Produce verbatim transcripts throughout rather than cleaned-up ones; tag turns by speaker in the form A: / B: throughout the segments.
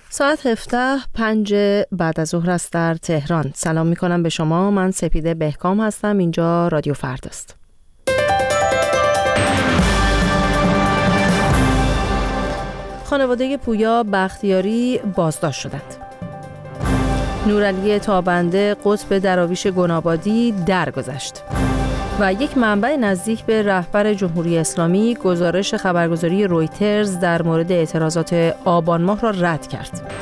A: ساعت هفده پنج بعد از ظهر است در تهران. سلام می کنم به شما. من سپیده بهکام هستم. اینجا رادیو فرداست. خانواده پویا بختیاری بازداشت شدند. نورعلی تابنده قطب دراویش گنابادی درگذشت و یک منبع نزدیک به رهبر جمهوری اسلامی گزارش خبرگزاری رویترز در مورد اعتراضات آبان ماه را رد کرد.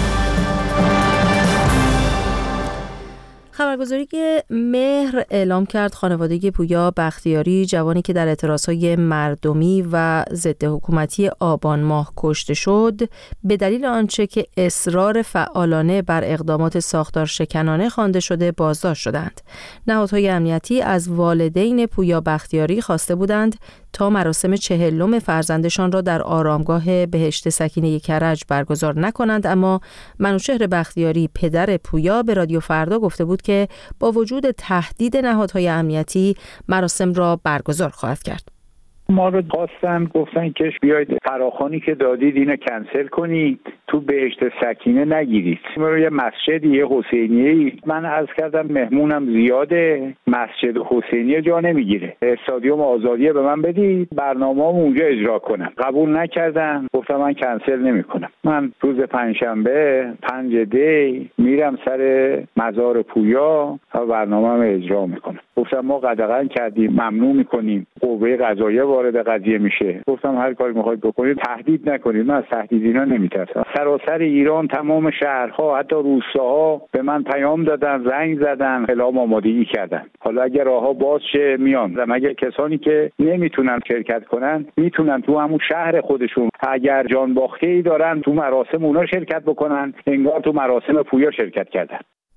A: خبرگزاری مهر اعلام کرد خانواده پویا بختیاری، جوانی که در اعتراضهای مردمی و ضد حکومتی آبان ماه کشته شد، به دلیل آنچه که اصرار فعالانه بر اقدامات ساختار شکنانه خوانده شده بازداشت شدند. نهادهای امنیتی از والدین پویا بختیاری خواسته بودند تا مراسم چهلم فرزندشان را در آرامگاه بهشت سکینه کرج برگزار نکنند، اما منوچهر بختیاری پدر پویا به رادیو فردا گفته بود که با وجود تهدید نهادهای امنیتی مراسم را برگزار خواهد کرد.
B: ما رو خواستن، گفتن که بیاید فراخوانی که دادید اینو کنسل کنید، تو بهشت سکینه نگیرید. ما رو یه مسجد یه حسینیه، من عرض کردم مهمونم زیاده، مسجد حسینیه جا نمیگیره، استادیوم آزادیه به من بدید برنامه‌ام اونجا اجرا کنم. قبول نکردن، گفتم من کنسل نمی‌کنم. من روز پنجشنبه پنج دی میرم سر مزار پویا و برنامه‌ام اجرا میکنم. گفتم ما قدغن کردیم، ممنوع میکنیم، قوه قضاییه وارد قضیه میشه. گفتم هر کاری میخواید بکنید تهدید نکنید، من از تهدید اینا نمیترسم. سراسر ایران تمام شهرها حتی روستاها به من پیام دادن، زنگ زدن، اعلام آمادگی کردن. حالا اگر راهها باز شه میان، اگر کسانی که نمیتونن شرکت کنن میتونن تو همون شهر خودشون اگر جان باخته‌ای دارن تو مراسم اونا شرکت بکنن، انگار تو مراسم پویا شرکت کردن.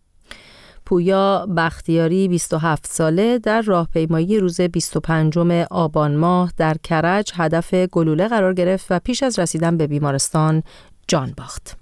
A: پویا بختیاری بیست و هفت ساله در راهپیمایی روز بیست و پنجم آبان ماه در کرج هدف گلوله قرار گرفت و پیش از رسیدن به بیمارستان جان باخت.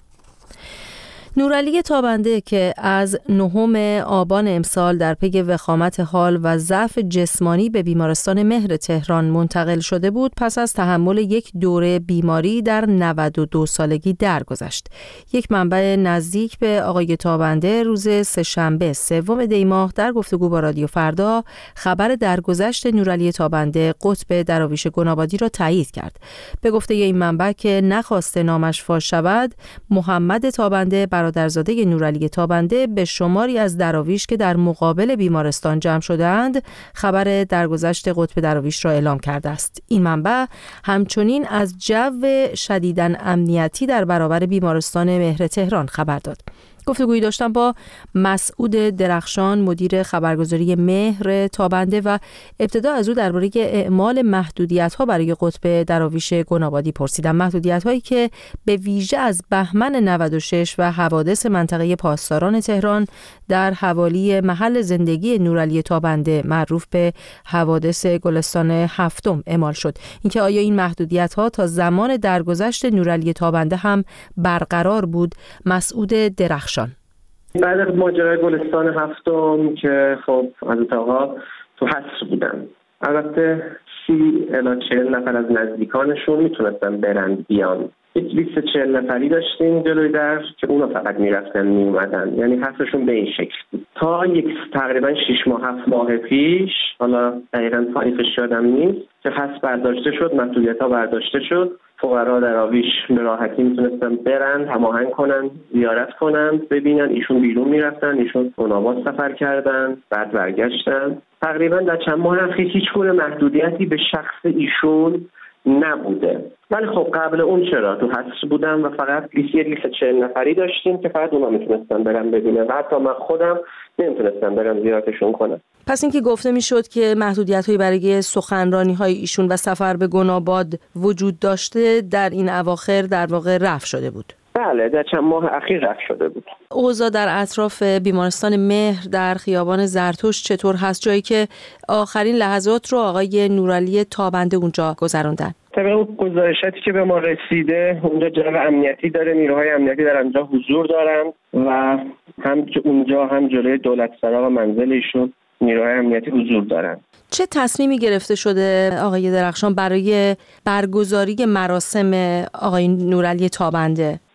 A: نورعلی تابنده که از نهم آبان امسال در پی وخامت حال و ضعف جسمانی به بیمارستان مهر تهران منتقل شده بود، پس از تحمل یک دوره بیماری در نود و دو سالگی درگذشت. یک منبع نزدیک به آقای تابنده روز سه‌شنبه سوم دی ماه در گفتگو با رادیو فردا خبر درگذشت نورعلی تابنده قطب دراویش گنابادی را تایید کرد. به گفته این منبع که نخواسته نامش فاش شود، محمد تابنده برادرزاده نورعلی تابنده به شماری از دراویش که در مقابل بیمارستان جمع شده‌اند خبر درگذشت قطب دراویش را اعلام کرده است. این منبع همچنین از جو شدیداً امنیتی در برابر بیمارستان مهر تهران خبر داد. گفتگویی داشتم با مسعود درخشان مدیر خبرگزاری مهر تابنده و ابتدا از او درباره اعمال محدودیت‌ها برای قطب دراویش گنابادی پرسیدم. محدودیت‌هایی که به ویژه از بهمن نود و شش و حوادث منطقه پاسداران تهران در حوالی محل زندگی نورعلی تابنده معروف به حوادث گلستان هفتم اعمال شد. اینکه آیا این محدودیت‌ها تا زمان درگذشت نورعلی تابنده هم برقرار بود؟ مسعود درخشان
C: بعد از ماجرای گلستان هفتم که خب از اتاقا تو حصر بودن، البته سی الی چهل نفر از نزدیکانشون میتونستن برند بیان. یک لیست چهل نفری داشتیم جلوی در که اونا فقط میرفتن میومدن، یعنی حصرشون به این شکل بود. تا یک تقریبا شش ماه هفت ماه پیش، حالا دقیقاً تاریخش یادم نیست، که حصر برداشته شد، محدودیت‌ها برداشته شد، فقرا دراویش به راحتی میتونستن برن، هماهنگ کنن، زیارت کنن، ببینن. ایشون بیرون میرفتن، ایشون گناباد سفر کردن، بعد برگشتن. تقریبا در چند ماه اخیر هیچ گونه محدودیتی به شخص ایشون نبوده. ولی خب قبل اون چرا تو حصر بودم و فقط لیست یه لیست چهل نفری داشتیم که فقط اونا میتونستن برن ببینن و حتی من خودم نمیتونستم برم زیارتشون کنم.
A: پس اینکه گفته میشد که محدودیت‌هایی برای سخنرانی‌های ایشون و سفر به گناباد وجود داشته در این اواخر در واقع رفع شده بود.
C: بله، در چند ماه اخیر رفع شده بود.
A: اوضاع در اطراف بیمارستان مهر در خیابان زرتشت چطور هست، جایی که آخرین لحظات رو آقای نورعلی تابنده اونجا گذروندن؟
C: طبق گزارشاتی که به ما رسیده اونجا جو امنیتی داره، نیروهای امنیتی در اونجا حضور دارن و هم اونجا هم جلوی دولت سرا و منزل ایشون نیروهای امنیتی حضور دارن.
A: چه تصمیمی گرفته شده آقای درخشان برای برگزاری مراسم آقای نورعلی تابنده؟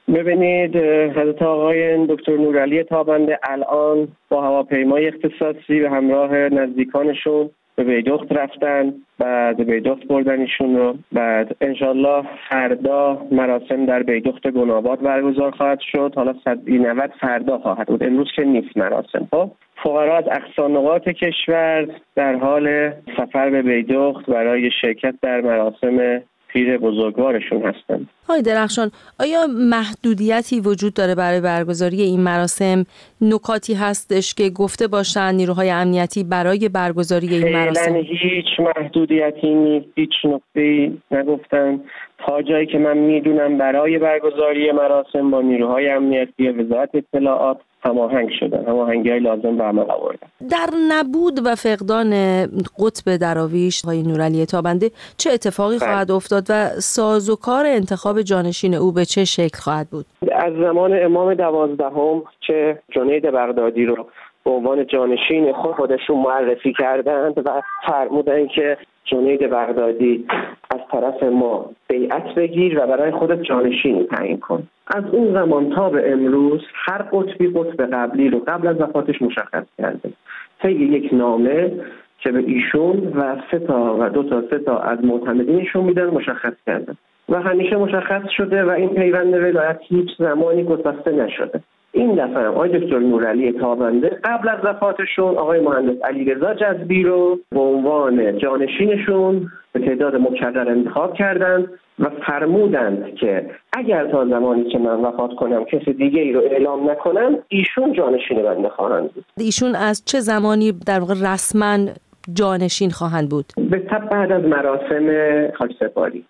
C: ببینید حضرت آقای دکتر نورعلی تابنده الان با هواپیمای اختصاصی به همراه نزدیکانشون به بیدخت رفتن، بعد بیدخت بردن ایشون رو. بعد انشالله فردا مراسم در بیدخت گناباد برگزار خواهد شد. حالا صد نود فردا خواهد بود، امروز که نیست مراسم. خب فقرا از اقصا نقاط کشور در حال سفر به بیدخت برای شرکت در مراسم پیر بزرگوارشون هستن.
A: آقای درخشان، آیا محدودیتی وجود داره برای برگزاری این مراسم؟ نکاتی هستش که گفته باشن نیروهای امنیتی برای برگزاری این مراسم؟
C: هیچ محدودیتی نیست، هیچ نکته‌ای نگفتن. تا جایی که من میدونم برای برگزاری مراسم با نیروهای امنیتی وزارت اطلاعات هماهنگ شدن، هماهنگی‌های لازم به عمل آوردن.
A: در نبود و فقدان قطب دراویش آقای نورعلی تابنده چه اتفاقی
C: بله.
A: خواهد افتاد و سازوکار انتخاب جانشین او به چه شکل خواهد بود؟
C: از زمان امام دوازدهم که جنید بغدادی رو به عنوان جانشین خودشون معرفی کردند و فرمودند که جنید بغدادی از طرف ما بیعت بگیر و برای خودت جانشینی تعیین کن. از اون زمان تا به امروز هر قطبی قطب قبلی رو قبل از وفاتش مشخص کرده. طی یک نامه که به ایشون و سه تا و دو تا سه تا از معتمدینشون میدن مشخص کرده و همیشه مشخص شده و این پیوند ولایت هیچ زمانی گسسته نشده. این دفعه آقای دکتر نورعلی تابنده قبل از وفاتشون آقای مهندس علیرضا جذبی رو به عنوان جانشینشون به تعداد مکرر انتخاب کردند و فرمودند که اگر تا زمانی که من وفات کنم کسی دیگه ای رو اعلام نکنم ایشون جانشین بنده خواهند بود.
A: ایشون از چه زمانی در واقع رسما جانشین خواهند بود؟
C: به تبع بعد از مراسم خاکسپاری.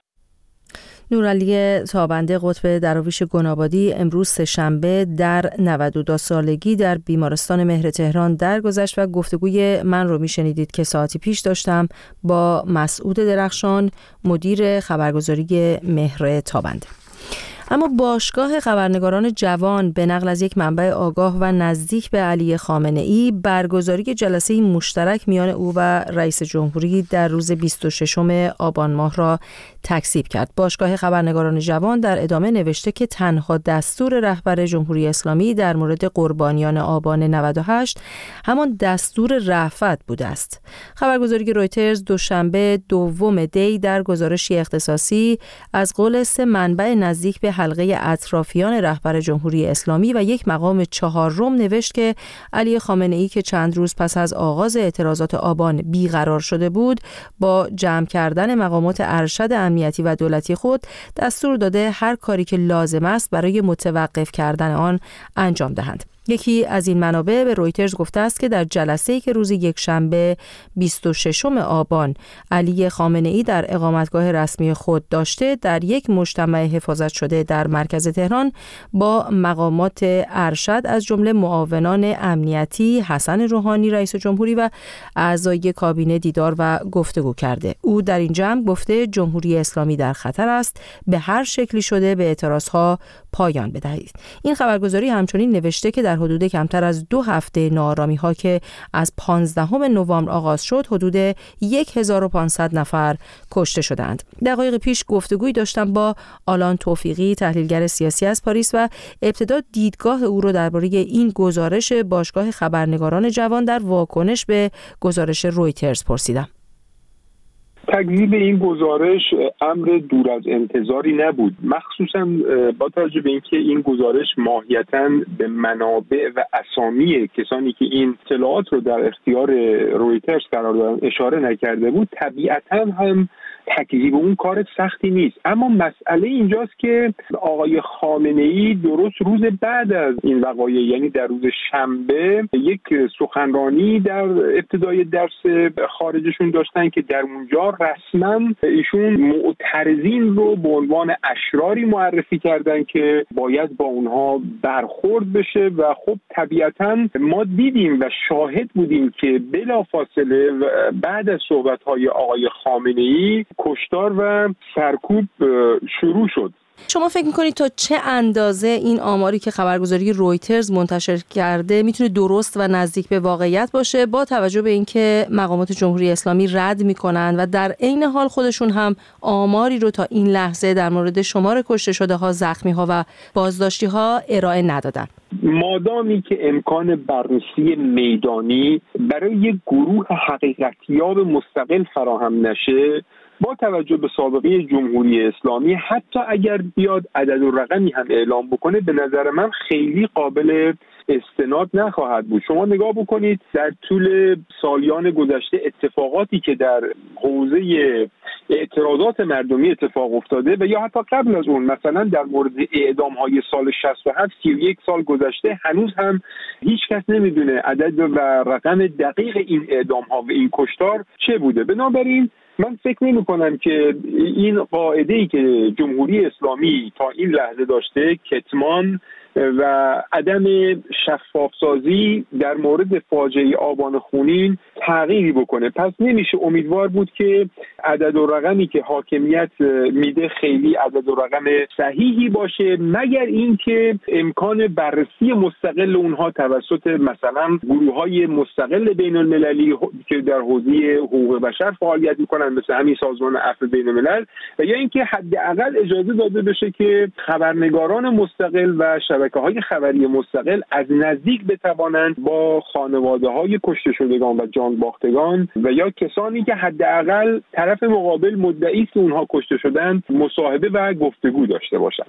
A: نورعلی تابنده قطب دراویش گنابادی امروز سه‌شنبه در نود و دو سالگی در بیمارستان مهر تهران درگذشت و گفتگوی من رو میشنیدید که ساعتی پیش داشتم با مسعود درخشان، مدیر خبرگزاری مهر تابنده. اما باشگاه خبرنگاران جوان به نقل از یک منبع آگاه و نزدیک به علی خامنه‌ای برگزاری جلسه مشترک میان او و رئیس جمهوری در روز بیست و ششم آبان ماه را تکذیب کرد. باشگاه خبرنگاران جوان در ادامه نوشته که تنها دستور رهبر جمهوری اسلامی در مورد قربانیان آبان نود و هشت همان دستور رأفت بوده است. خبرگزاری رویترز دوشنبه دوم دی در گزارشی اختصاصی از قول سه منبع نزدیک به حلقه اطرافیان رهبر جمهوری اسلامی و یک مقام چهارم نوشت که علی خامنه‌ای که چند روز پس از آغاز اعتراضات آبان بیقرار شده بود، با جمع کردن مقامات ارشد امنیتی و دولتی خود دستور داده هر کاری که لازم است برای متوقف کردن آن انجام دهند. یکی از این منابع به رویترز گفته است که در جلسه‌ای که روز یکشنبه بیست و ششم آبان علی خامنه‌ای در اقامتگاه رسمی خود داشته، در یک مجتمع حفاظت شده در مرکز تهران با مقامات ارشد از جمله معاونان امنیتی، حسن روحانی رئیس جمهوری و اعضای کابینه دیدار و گفتگو کرده. او در این جمع گفته جمهوری اسلامی در خطر است، به هر شکلی شده به اعتراضها پایان بدهید. این خبرگزاری همچنین نوشته که در حدود کمتر از دو هفته ناآرامی‌ها که از پانزدهم نوامبر آغاز شد، حدود هزار و پانصد نفر کشته شدند. دقایق پیش گفتگویی داشتم با آلان توفیقی، تحلیلگر سیاسی از پاریس و ابتدا دیدگاه او را درباره این گزارش باشگاه خبرنگاران جوان در واکنش به گزارش رویترز پرسیدم.
D: تکذیب این گزارش امر دور از انتظاری نبود، مخصوصا با توجه به اینکه این گزارش ماهیتاً به منابع و اسامی کسانی که این اطلاعات رو در اختیار رویترز قرار دادن اشاره نکرده بود. طبیعتاً هم تکذیب اون کار سختی نیست، اما مسئله اینجاست که آقای خامنه‌ای درست روز بعد از این وقایع، یعنی در روز شنبه، یک سخنرانی در ابتدای درس خارجشون داشتن که در اونجا رسما ایشون معترضین رو به عنوان اشراری معرفی کردن که باید با اونها برخورد بشه و خب طبیعتاً ما دیدیم و شاهد بودیم که بلافاصله بعد از صحبت‌های آقای خامنه‌ای کشتار و سرکوب شروع شد
A: شما فکر میکنید تا چه اندازه این آماری که خبرگزاری رویترز منتشر کرده میتونه درست و نزدیک به واقعیت باشه، با توجه به اینکه مقامات جمهوری اسلامی رد میکنن و در عین حال خودشون هم آماری رو تا این لحظه در مورد شمار کشته شده ها، زخمی ها و بازداشتی ها ارائه ندادن؟
D: مادامی که امکان بررسی میدانی برای یک گروه حقیقتیاب مستقل فراهم نشه، با توجه به سابقه جمهوری اسلامی حتی اگر بیاد عدد و رقمی هم اعلام بکنه، به نظر من خیلی قابل استناد نخواهد بود. شما نگاه بکنید در طول سالیان گذشته اتفاقاتی که در حوزه اعتراضات مردمی اتفاق افتاده و یا حتی قبل از اون، مثلا در مورد اعدام‌های سال شصت و هفت، سی و یک سال گذشته، هنوز هم هیچ کس نمیدونه عدد و رقم دقیق این اعدام‌ها و این کشتار چه بوده. بنابراین من فکر نمی کنم که این قاعده‌ای که جمهوری اسلامی تا این لحظه داشته، کتمان و عدم شفافسازی در مورد فاجعه آبان خونین، تغییری بکنه. پس نمیشه امیدوار بود که عدد و رقمی که حاکمیت میده خیلی عدد و رقم صحیحی باشه، مگر اینکه امکان بررسی مستقل اونها توسط مثلا گروه‌های مستقل بین المللی که در حوزه حقوق بشر فعالیت میکنن، مثل همین سازمان عفو بین الملل، و یا اینکه حداقل اجازه داده بشه که خبرنگاران مستقل و شبکه‌های خبری مستقل از نزدیک بتوانند با خانواده‌های کشته شدگان و جان باختگان و یا کسانی که حداقل طرف مقابل مدعی است که اونها کشته شدند مصاحبه و گفتگو داشته باشند.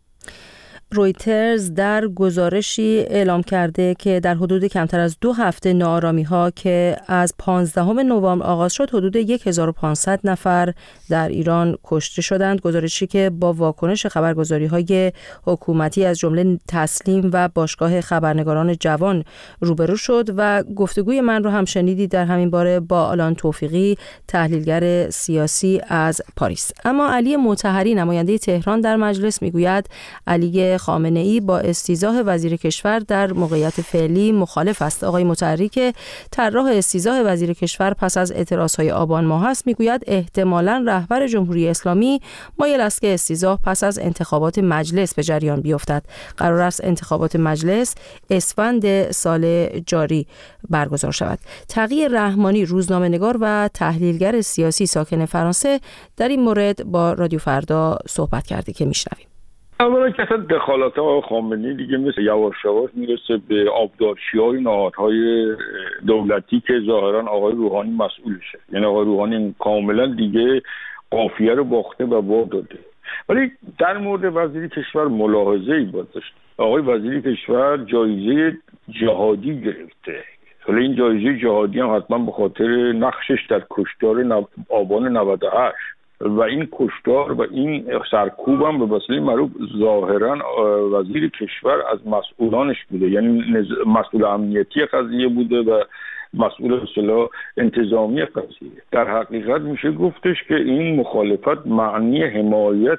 A: رویترز در گزارشی اعلام کرده که در حدود کمتر از دو هفته ناآرامی‌ها که از پانزدهم نوامبر آغاز شد، حدود هزار و پانصد نفر در ایران کشته شدند. گزارشی که با واکنش خبرگزاری‌های حکومتی از جمله تسلیم و باشگاه خبرنگاران جوان روبرو شد و گفتگوی من رو هم شنیدید در همین باره با آلان توفیقی، تحلیلگر سیاسی از پاریس. اما علی مطهری، نماینده تهران در مجلس، میگوید علی خامنه‌ای با استیضاح وزیر کشور در موقعیت فعلی مخالف است. آقای مطهری که طراح استیضاح وزیر کشور پس از اعتراضهای آبان ماه است، میگوید احتمالاً رهبر جمهوری اسلامی مایل است که استیضاح پس از انتخابات مجلس به جریان بیفتد. قرار است انتخابات مجلس اسفند سال جاری برگزار شود. تقی رحمانی، روزنامه‌نگار و تحلیلگر سیاسی ساکن فرانسه، در این مورد با رادیو فردا صحبت کرده که میشنویم.
E: اولا که اصلا دخالت های خامنه‌ای دیگه مثل یواش یواش میرسه به آبدارچی‌های نهادهای دولتی که ظاهرا آقای روحانی مسئولشه. یعنی آقای روحانی کاملا دیگه قافیه رو باخته و وا داده. ولی در مورد وزیر کشور ملاحظه‌ای باید داشت. آقای وزیر کشور جایزه جهادی گرفته. حالا این جایزه جهادی هم حتما به خاطر نقشش در کشتار آبان نود و هشت و این کشتار و این سرکوب هم به وسیله معروف ظاهرا وزیر کشور از مسئولانش بوده، یعنی مسئول امنیتی قضیه بوده و مسئول اصطلاح انتظامی قضیه. در حقیقت میشه گفتش که این مخالفت معنی حمایت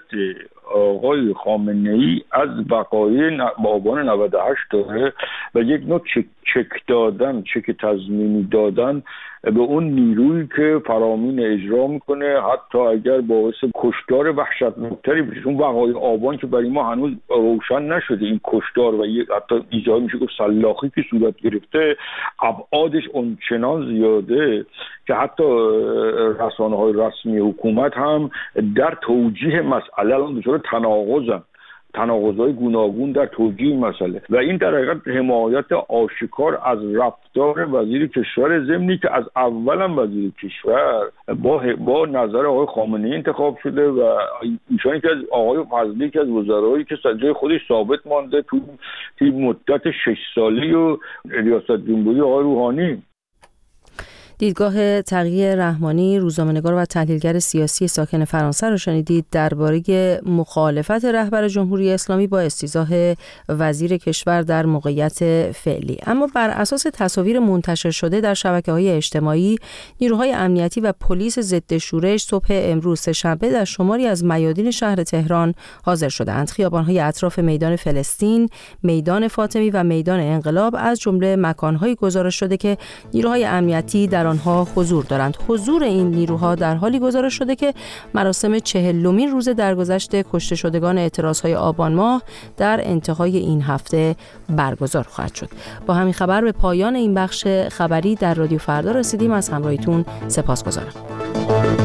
E: آقای خامنه‌ای از بقای آبان نود و هشت داره و یک نوع چک, چک دادن، چک تضمینی دادن به اون نیرویی که فرامین اجرا میکنه، حتی اگر باعث کشتار وحشتناکتری بشه. چون بقای آبان که برای ما هنوز روشن نشده، این کشتار و یک حتی ایجاد میشه که سلاخی که صورت گرفته ابعادش اونچنان زیاده که حتی رسانه‌های رسمی حکومت هم در توجیه مسئله الان دچار تناقضن، تناقض‌های گوناگون در توجیه مسئله و این در حقیقت حمایت آشکار از رفتار وزیر کشور، ضمنی که از اول هم وزیر کشور با با نظر آقای خامنه‌ای انتخاب شده و ایشون که از آقای فضلی که از وزرایی که جای خودش ثابت مانده تو توی مدت شش سالی و ریاست جمهوری آقای روحانی.
A: دیدگاه تقی رحمانی، روزنامه‌نگار و تحلیلگر سیاسی ساکن فرانسه را شنیدید درباره مخالفت رهبر جمهوری اسلامی با استیضاح وزیر کشور در موقعیت فعلی. اما بر اساس تصاویر منتشر شده در شبکه‌های اجتماعی، نیروهای امنیتی و پلیس ضد شورش صبح امروز سه‌شنبه در شماری از میادین شهر تهران حاضر شدند. خیابان‌های اطراف میدان فلسطین، میدان فاطمی و میدان انقلاب از جمله مکان‌های گزارش شده که نیروهای امنیتی در در آنها حضور دارند. حضور این نیروها در حالی گزارش شده که مراسم چهلمین روز درگذشت کشته شدگان اعتراضهای آبان ماه در انتهای این هفته برگزار خواهد شد. با همین خبر به پایان این بخش خبری در رادیو فردا رسیدیم. از همراهیتون سپاسگزارم.